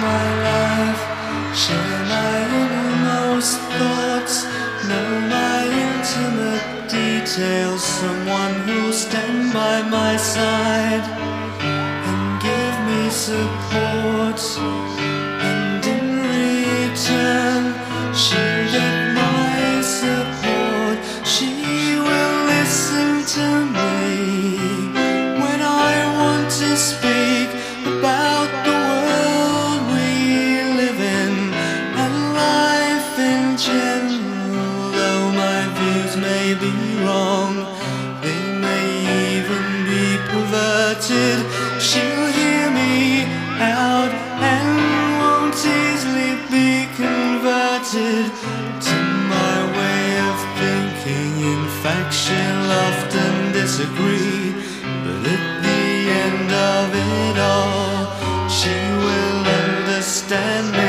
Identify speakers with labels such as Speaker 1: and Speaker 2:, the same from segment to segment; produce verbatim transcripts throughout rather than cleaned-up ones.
Speaker 1: my life, share my innermost thoughts, know my intimate details, someone who'll stand by my side and give me support, and in return she'll get my support. She will listen to me when I want to speak about the world we live in and life in general. Though my views may be wrong, they may even be perverted, she'll hear me out and won't easily be converted to my way of thinking. In fact, she'll often disagree, but at the end of it all, she will understand me.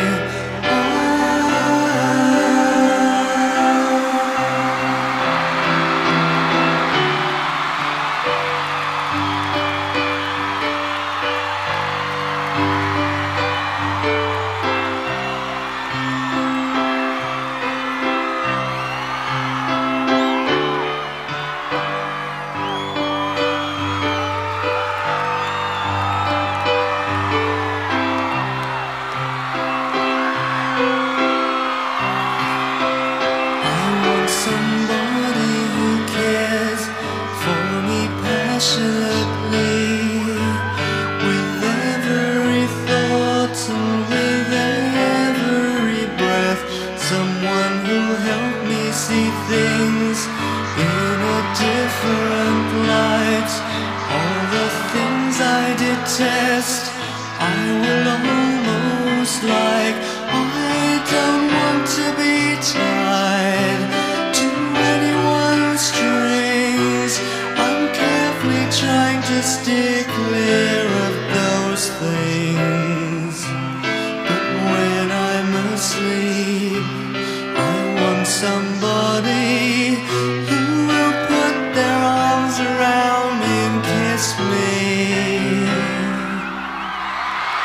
Speaker 1: Somebody who cares for me passionately, with every thought and with every breath. Someone who'll help me see things in a different light. All the things I detest, I will almost like. I don't want to be tied to anyone's strings. I'm carefully trying to steer clear of those things. But when I'm asleep, I want somebody who will put their arms around me and kiss me.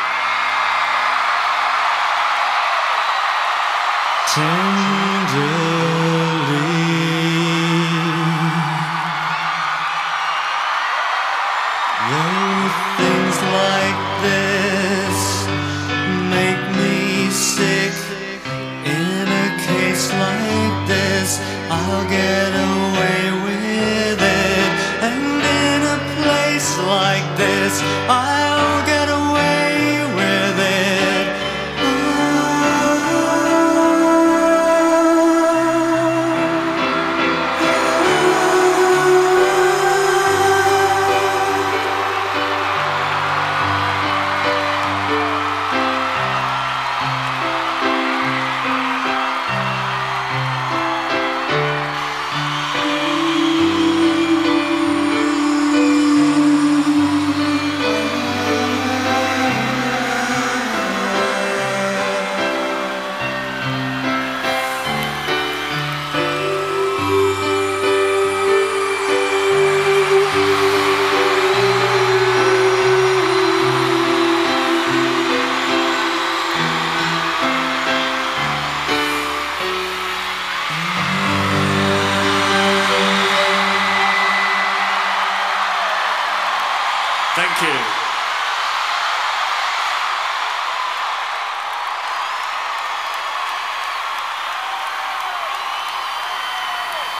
Speaker 1: Tenderly.